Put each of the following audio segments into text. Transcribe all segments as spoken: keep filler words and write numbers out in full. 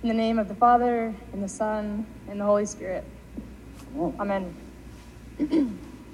In the name of the Father, and the Son, and the Holy Spirit. Amen. Good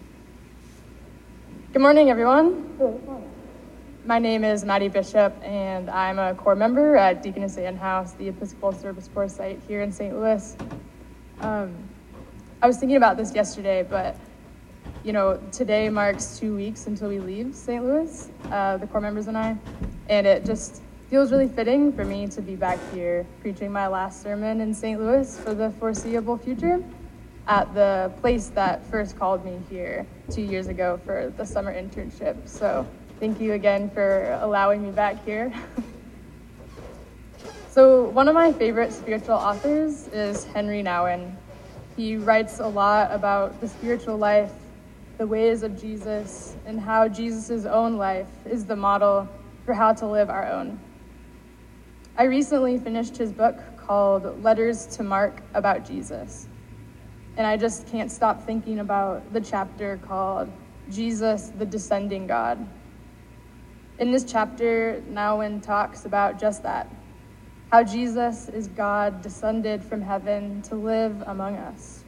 morning, everyone. My name is Maddie Bishop, and I'm a core member at Deaconess Ann House, the Episcopal Service Corps site here in Saint Louis. Um, I was thinking about this yesterday, but you know, today marks two weeks until we leave Saint Louis, uh, the core members and I, and it just feels really fitting for me to be back here preaching my last sermon in Saint Louis for the foreseeable future at the place that first called me here two years ago for the summer internship. So thank you again for allowing me back here. So one of my favorite spiritual authors is Henry Nouwen. He writes a lot about the spiritual life, the ways of Jesus, and how Jesus' own life is the model for how to live our own. I recently finished his book called Letters to Mark about Jesus, and I just can't stop thinking about the chapter called Jesus, the Descending God. In this chapter, Nouwen talks about just that, how Jesus is God descended from heaven to live among us.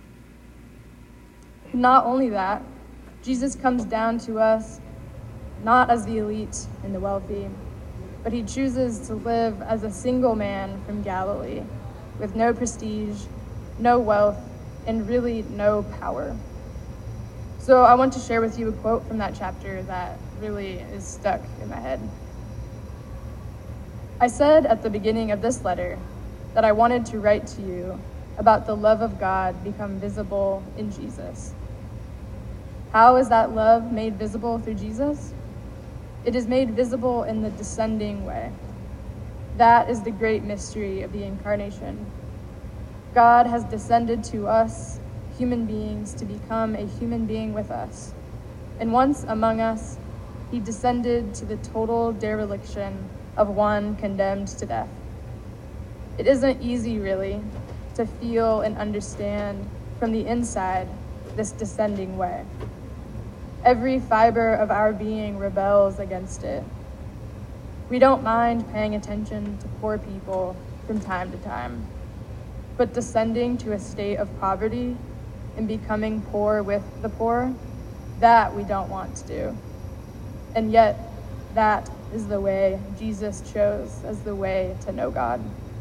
Not only that, Jesus comes down to us not as the elite and the wealthy, but he chooses to live as a single man from Galilee with no prestige, no wealth, and really no power. So I want to share with you a quote from that chapter that really is stuck in my head. I said at the beginning of this letter that I wanted to write to you about the love of God become visible in Jesus. How is that love made visible through Jesus? It is made visible in the descending way. That is the great mystery of the incarnation. God has descended to us, human beings, to become a human being with us. And once among us, he descended to the total dereliction of one condemned to death. It isn't easy, really, to feel and understand from the inside this descending way. Every fiber of our being rebels against it. We don't mind paying attention to poor people from time to time, but descending to a state of poverty and becoming poor with the poor, that we don't want to do. And yet, that is the way Jesus chose as the way to know God.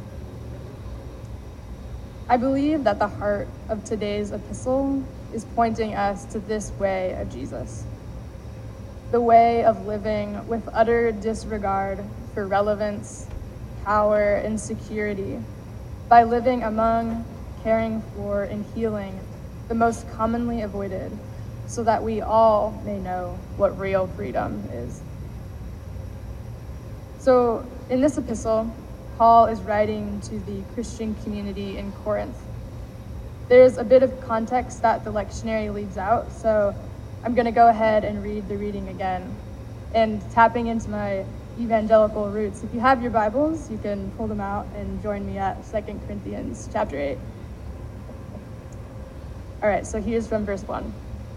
I believe that the heart of today's epistle is pointing us to this way of Jesus, the way of living with utter disregard for relevance, power, and security, by living among, caring for, and healing the most commonly avoided, so that we all may know what real freedom is. So in this epistle, Paul is writing to the Christian community in Corinth. There's a bit of context that the lectionary leaves out, so I'm going to go ahead and read the reading again. And tapping into my evangelical roots, if you have your Bibles, you can pull them out and join me at Second Corinthians chapter eight. All right, so here's from verse one.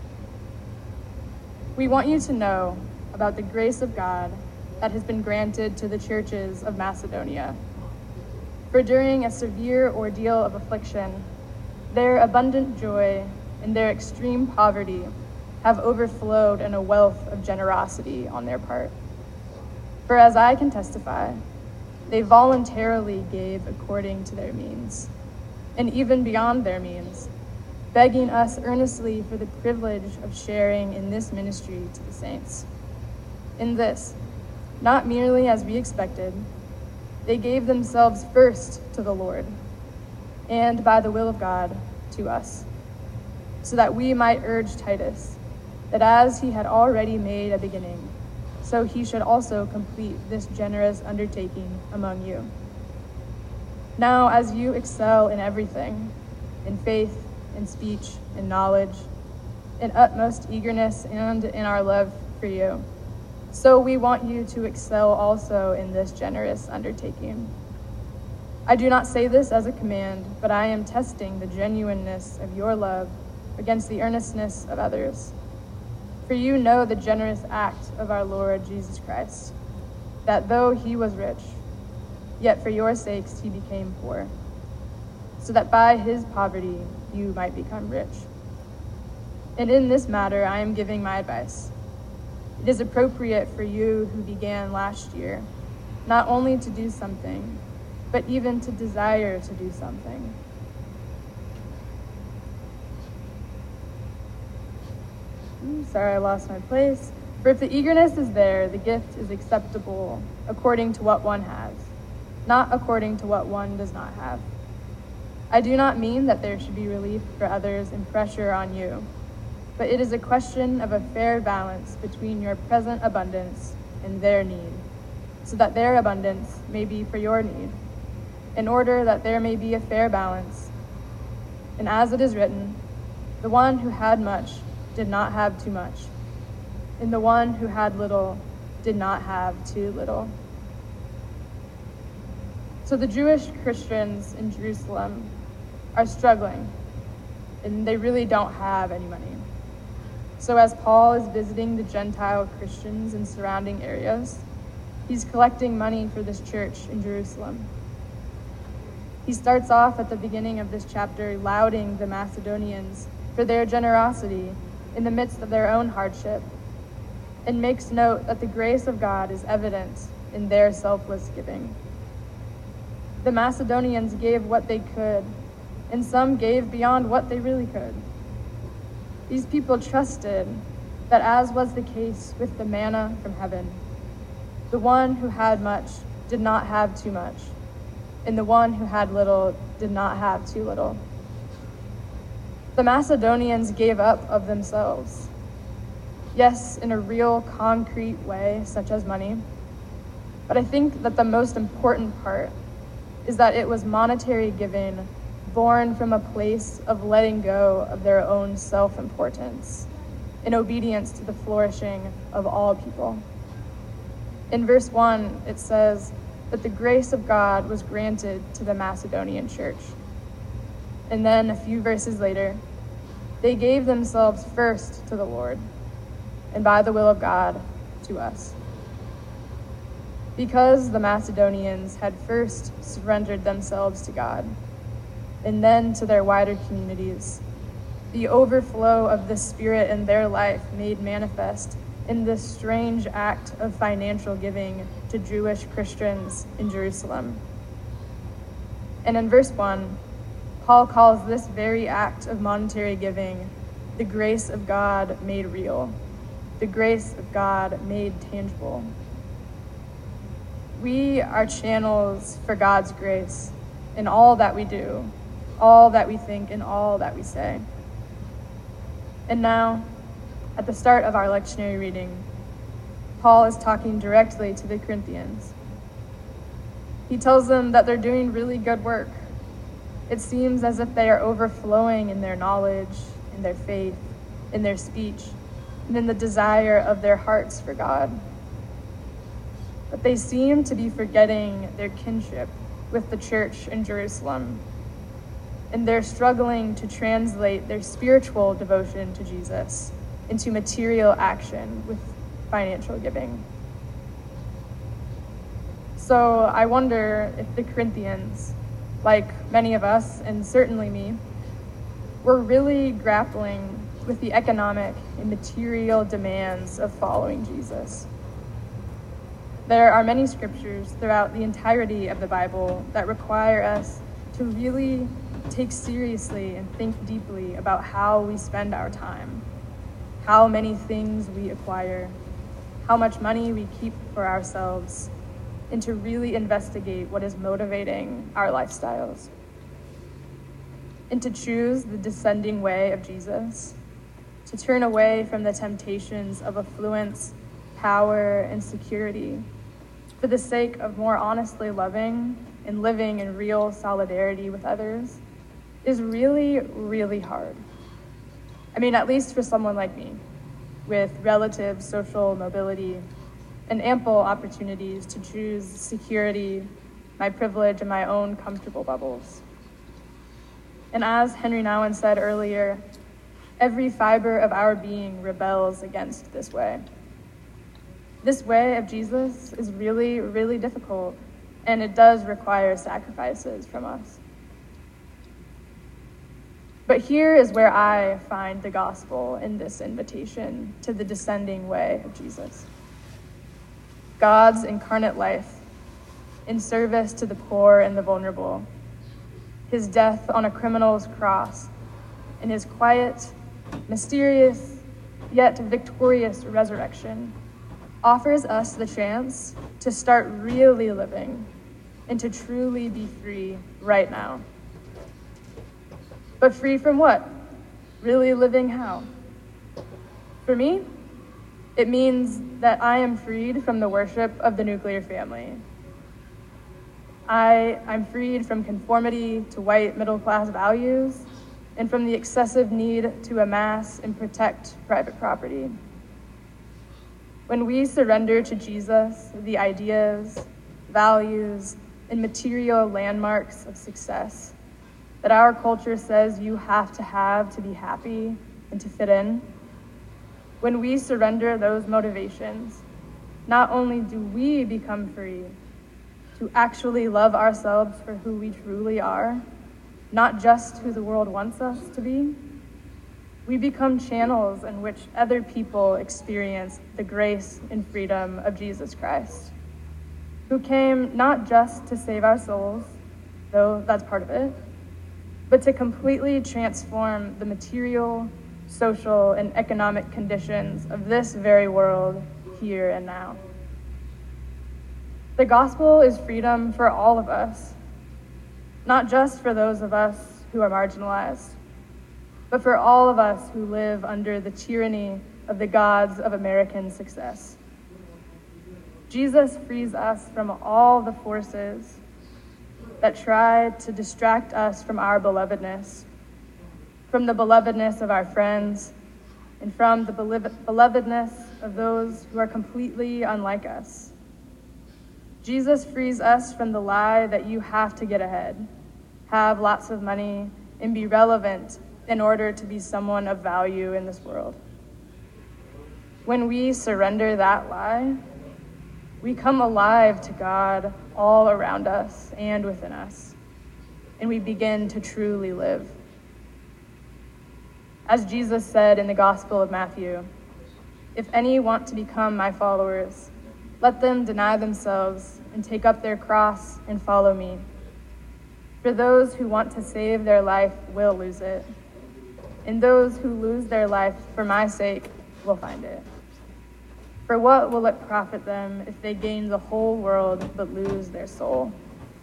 We want you to know about the grace of God that has been granted to the churches of Macedonia. For during a severe ordeal of affliction, their abundant joy and their extreme poverty have overflowed in a wealth of generosity on their part. For as I can testify, they voluntarily gave according to their means, and even beyond their means, begging us earnestly for the privilege of sharing in this ministry to the saints. In this, not merely as we expected, they gave themselves first to the Lord, and by the will of God, to us, so that we might urge Titus, that as he had already made a beginning, so he should also complete this generous undertaking among you. Now, as you excel in everything, in faith, in speech, in knowledge, in utmost eagerness, and in our love for you, so we want you to excel also in this generous undertaking. I do not say this as a command, but I am testing the genuineness of your love against the earnestness of others. For you know the generous act of our Lord Jesus Christ, that though he was rich, yet for your sakes he became poor, so that by his poverty you might become rich. And in this matter, I am giving my advice. It is appropriate for you who began last year, not only to do something, but even to desire to do something. Ooh, sorry, I lost my place. For if the eagerness is there, the gift is acceptable according to what one has, not according to what one does not have. I do not mean that there should be relief for others and pressure on you, but it is a question of a fair balance between your present abundance and their need, so that their abundance may be for your need, in order that there may be a fair balance. And as it is written, the one who had much did not have too much, and the one who had little did not have too little. So the Jewish Christians in Jerusalem are struggling, and they really don't have any money. So as Paul is visiting the Gentile Christians in surrounding areas, he's collecting money for this church in Jerusalem. He starts off at the beginning of this chapter lauding the Macedonians for their generosity in the midst of their own hardship, and makes note that the grace of God is evident in their selfless giving. The Macedonians gave what they could, and some gave beyond what they really could. These people trusted that, as was the case with the manna from heaven, the one who had much did not have too much, and the one who had little did not have too little. The Macedonians gave up of themselves, yes, in a real concrete way, such as money, but I think that the most important part is that it was monetary giving born from a place of letting go of their own self-importance in obedience to the flourishing of all people. In verse one, it says that the grace of God was granted to the Macedonian church. And then a few verses later, they gave themselves first to the Lord, and by the will of God, to us. Because the Macedonians had first surrendered themselves to God, and then to their wider communities, the overflow of the Spirit in their life made manifest in this strange act of financial giving to Jewish Christians in Jerusalem. And in verse one, Paul calls this very act of monetary giving the grace of God made real, the grace of God made tangible. We are channels for God's grace in all that we do, all that we think, and all that we say. And now, at the start of our lectionary reading, Paul is talking directly to the Corinthians. He tells them that they're doing really good work. It seems as if they are overflowing in their knowledge, in their faith, in their speech, and in the desire of their hearts for God. But they seem to be forgetting their kinship with the church in Jerusalem, and they're struggling to translate their spiritual devotion to Jesus into material action with financial giving. So I wonder if the Corinthians, like many of us, and certainly me, were really grappling with the economic and material demands of following Jesus. There are many scriptures throughout the entirety of the Bible that require us to really take seriously and think deeply about how we spend our time, how many things we acquire, how much money we keep for ourselves, and to really investigate what is motivating our lifestyles. And to choose the descending way of Jesus, to turn away from the temptations of affluence, power, and security for the sake of more honestly loving and living in real solidarity with others, is really, really hard. I mean, at least for someone like me, with relative social mobility and ample opportunities to choose security, my privilege, and my own comfortable bubbles. And as Henry Nouwen said earlier, every fiber of our being rebels against this way. This way of Jesus is really, really difficult, and it does require sacrifices from us. But here is where I find the gospel in this invitation to the descending way of Jesus. God's incarnate life in service to the poor and the vulnerable, his death on a criminal's cross, and his quiet, mysterious, yet victorious resurrection offers us the chance to start really living and to truly be free right now. But free from what? Really living how? For me, it means that I am freed from the worship of the nuclear family. I, I'm freed from conformity to white middle-class values and from the excessive need to amass and protect private property. When we surrender to Jesus the ideas, values, and material landmarks of success that our culture says you have to have to be happy and to fit in, when we surrender those motivations, not only do we become free to actually love ourselves for who we truly are, not just who the world wants us to be, we become channels in which other people experience the grace and freedom of Jesus Christ, who came not just to save our souls, though that's part of it, but to completely transform the material, social, and economic conditions of this very world here and now. The gospel is freedom for all of us, not just for those of us who are marginalized, but for all of us who live under the tyranny of the gods of American success. Jesus frees us from all the forces that try to distract us from our belovedness, from the belovedness of our friends, and from the belovedness of those who are completely unlike us. Jesus frees us from the lie that you have to get ahead, have lots of money, and be relevant in order to be someone of value in this world. When we surrender that lie, we come alive to God all around us and within us, and we begin to truly live. As Jesus said in the Gospel of Matthew, "If any want to become my followers, let them deny themselves and take up their cross and follow me. For those who want to save their life will lose it, and those who lose their life for my sake will find it. For what will it profit them if they gain the whole world but lose their soul?"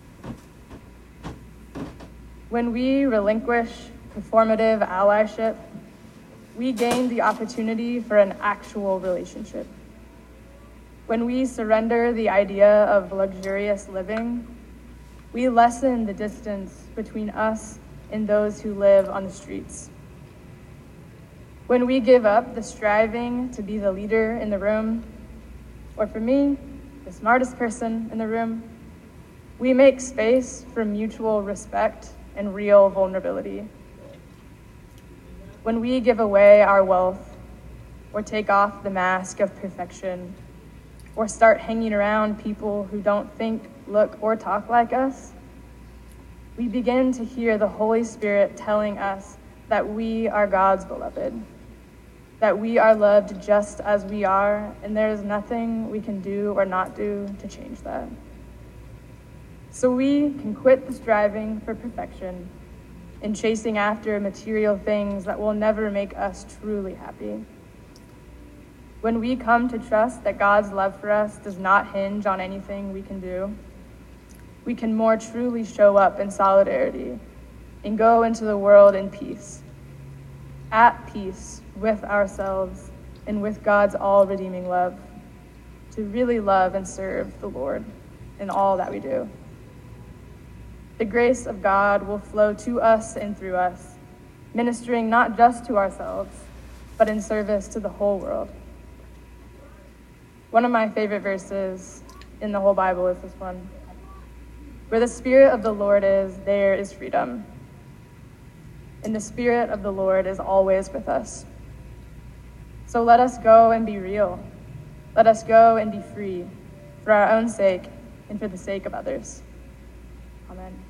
When we relinquish performative allyship, we gain the opportunity for an actual relationship. When we surrender the idea of luxurious living, we lessen the distance between us and those who live on the streets. When we give up the striving to be the leader in the room, or for me, the smartest person in the room, we make space for mutual respect and real vulnerability. When we give away our wealth, or take off the mask of perfection, or start hanging around people who don't think, look, or talk like us, we begin to hear the Holy Spirit telling us that we are God's beloved, that we are loved just as we are, and there is nothing we can do or not do to change that. So we can quit the striving for perfection and chasing after material things that will never make us truly happy. When we come to trust that God's love for us does not hinge on anything we can do, we can more truly show up in solidarity and go into the world in peace, at peace with ourselves and with God's all-redeeming love, to really love and serve the Lord in all that we do. The grace of God will flow to us and through us, ministering not just to ourselves, but in service to the whole world. One of my favorite verses in the whole Bible is this one. Where the Spirit of the Lord is, there is freedom. And the Spirit of the Lord is always with us. So let us go and be real. Let us go and be free for our own sake and for the sake of others. Amen.